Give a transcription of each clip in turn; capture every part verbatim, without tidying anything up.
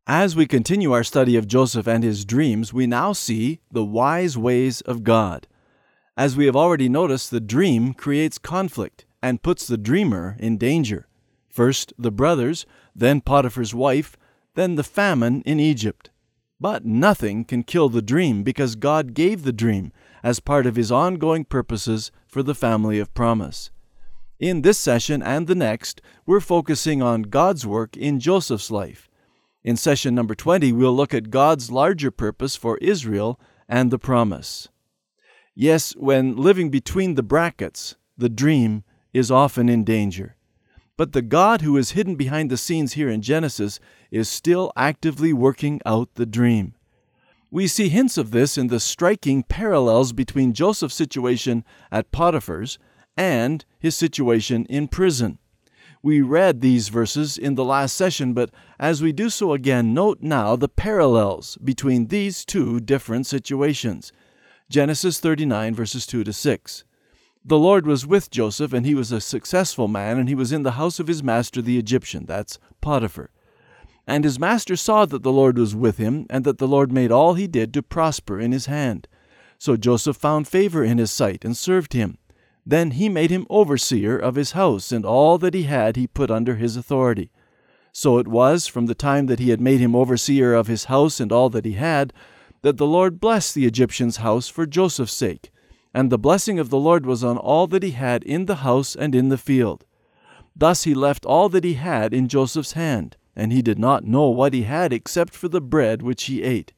As we continue our study of Joseph and his dreams, we now see the wise ways of God. As we have already noticed, the dream creates conflict and puts the dreamer in danger. First the brothers, then Potiphar's wife, then the famine in Egypt. But nothing can kill the dream because God gave the dream as part of His ongoing purposes for the family of promise. In this session and the next, we're focusing on God's work in Joseph's life. In session number twenty, we'll look at God's larger purpose for Israel and the promise. Yes, when living between the brackets, the dream is often in danger. But the God who is hidden behind the scenes here in Genesis is still actively working out the dream. We see hints of this in the striking parallels between Joseph's situation at Potiphar's and his situation in prison. We read these verses in the last session, but as we do so again, note now the parallels between these two different situations. Genesis thirty-nine, verses two to six. The Lord was with Joseph, and he was a successful man, and he was in the house of his master the Egyptian, that's Potiphar. And his master saw that the Lord was with him, and that the Lord made all he did to prosper in his hand. So Joseph found favor in his sight, and served him. Then he made him overseer of his house, and all that he had he put under his authority. So it was, from the time that he had made him overseer of his house and all that he had, that the Lord blessed the Egyptian's house for Joseph's sake. And the blessing of the Lord was on all that he had in the house and in the field. Thus he left all that he had in Joseph's hand, and he did not know what he had except for the bread which he ate.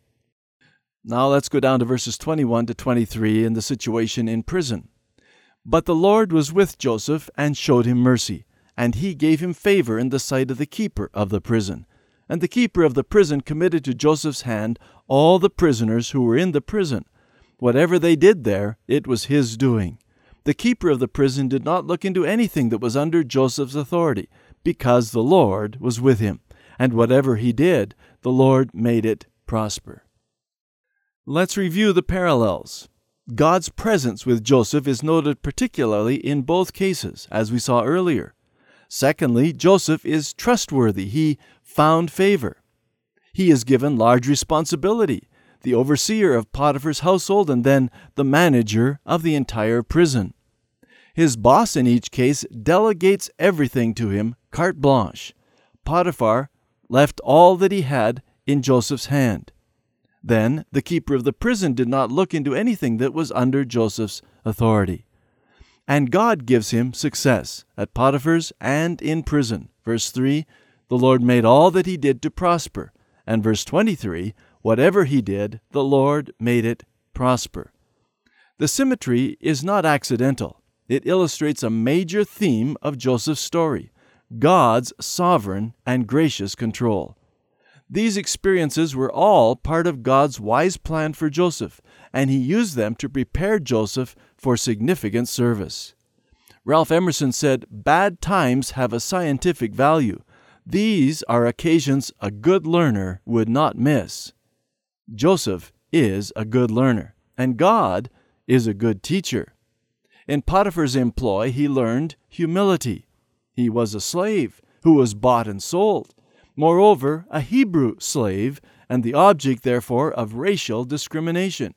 Now let's go down to verses twenty-one to twenty-three in the situation in prison. But the Lord was with Joseph and showed him mercy, and he gave him favor in the sight of the keeper of the prison. And the keeper of the prison committed to Joseph's hand all the prisoners who were in the prison. Whatever they did there, it was his doing. The keeper of the prison did not look into anything that was under Joseph's authority, because the Lord was with him, and whatever he did, the Lord made it prosper. Let's review the parallels. God's presence with Joseph is noted particularly in both cases, as we saw earlier. Secondly, Joseph is trustworthy. He found favor. He is given large responsibility, the overseer of Potiphar's household and then the manager of the entire prison. His boss in each case delegates everything to him, carte blanche. Potiphar left all that he had in Joseph's hand. Then the keeper of the prison did not look into anything that was under Joseph's authority. And God gives him success at Potiphar's and in prison. Verse three, the Lord made all that he did to prosper. And verse twenty-three, whatever he did, the Lord made it prosper. The symmetry is not accidental. It illustrates a major theme of Joseph's story, God's sovereign and gracious control. These experiences were all part of God's wise plan for Joseph, and he used them to prepare Joseph for significant service. Ralph Emerson said, "Bad times have a scientific value. These are occasions a good learner would not miss." Joseph is a good learner, and God is a good teacher. In Potiphar's employ, he learned humility. He was a slave who was bought and sold. Moreover, a Hebrew slave, and the object, therefore, of racial discrimination.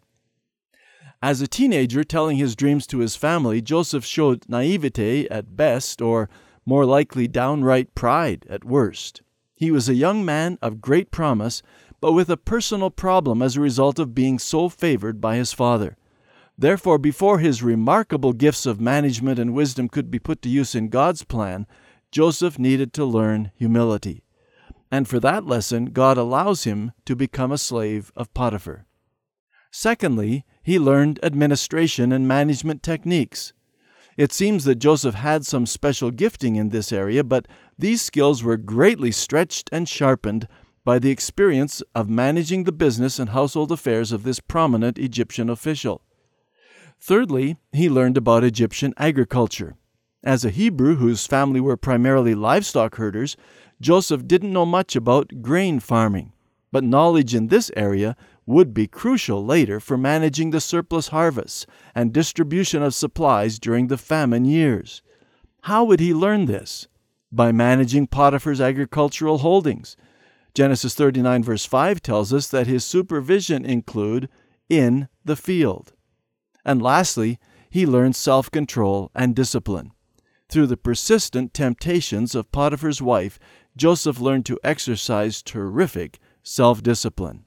As a teenager telling his dreams to his family, Joseph showed naivete at best, or more likely downright pride at worst. He was a young man of great promise, but with a personal problem as a result of being so favored by his father. Therefore, before his remarkable gifts of management and wisdom could be put to use in God's plan, Joseph needed to learn humility. And for that lesson, God allows him to become a slave of Potiphar. Secondly, he learned administration and management techniques. It seems that Joseph had some special gifting in this area, but these skills were greatly stretched and sharpened by the experience of managing the business and household affairs of this prominent Egyptian official. Thirdly, he learned about Egyptian agriculture. As a Hebrew whose family were primarily livestock herders, Joseph didn't know much about grain farming, but knowledge in this area would be crucial later for managing the surplus harvests and distribution of supplies during the famine years. How would he learn this? By managing Potiphar's agricultural holdings. Genesis thirty-nine verse five tells us that his supervision include in the field. And lastly, he learned self-control and discipline. Through the persistent temptations of Potiphar's wife, Joseph learned to exercise terrific self-discipline.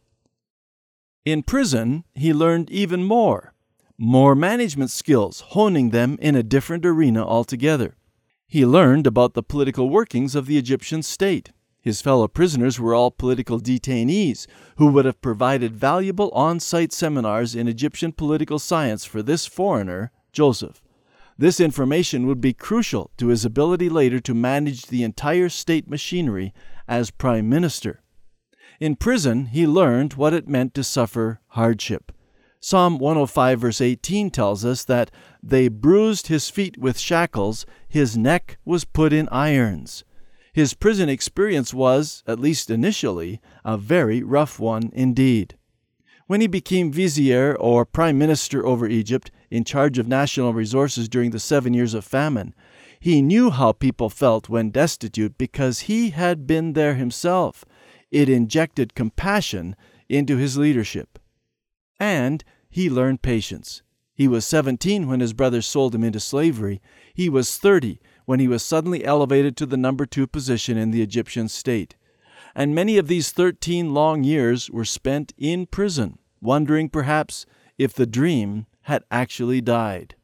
In prison, he learned even more. More management skills, honing them in a different arena altogether. He learned about the political workings of the Egyptian state. His fellow prisoners were all political detainees who would have provided valuable on-site seminars in Egyptian political science for this foreigner, Joseph. This information would be crucial to his ability later to manage the entire state machinery as prime minister. In prison, he learned what it meant to suffer hardship. Psalm one oh five verse eighteen tells us that they bruised his feet with shackles, his neck was put in irons. His prison experience was, at least initially, a very rough one indeed. When he became vizier or prime minister over Egypt, in charge of national resources during the seven years of famine, he knew how people felt when destitute because he had been there himself. It injected compassion into his leadership. And he learned patience. He was seventeen when his brothers sold him into slavery. He was thirty when he was suddenly elevated to the number two position in the Egyptian state. And many of these thirteen long years were spent in prison, wondering perhaps if the dream had actually died.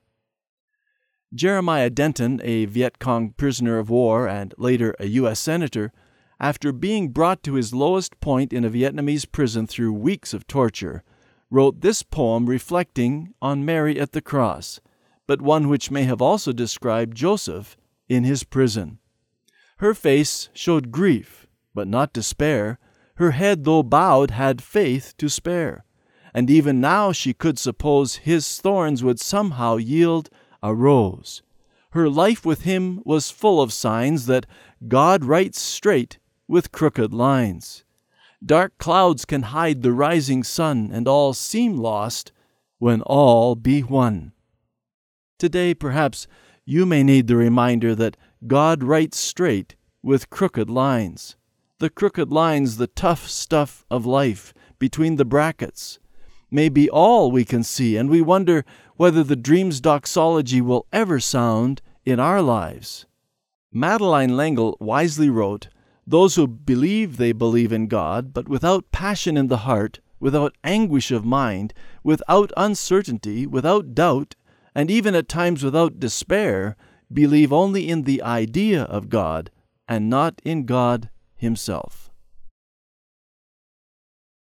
Jeremiah Denton, a Viet Cong prisoner of war and later a U S senator, after being brought to his lowest point in a Vietnamese prison through weeks of torture, wrote this poem reflecting on Mary at the cross, but one which may have also described Joseph in his prison. Her face showed grief, but not despair. Her head, though bowed, had faith to spare. And even now she could suppose his thorns would somehow yield a rose. Her life with him was full of signs that God writes straight with crooked lines. Dark clouds can hide the rising sun, and all seem lost when all be one. Today, perhaps, you may need the reminder that God writes straight with crooked lines. The crooked lines, the tough stuff of life between the brackets, may be all we can see, and we wonder whether the dream's doxology will ever sound in our lives. Madeleine L'Engle wisely wrote, "Those who believe they believe in God, but without passion in the heart, without anguish of mind, without uncertainty, without doubt, and even at times without despair, believe only in the idea of God and not in God Himself."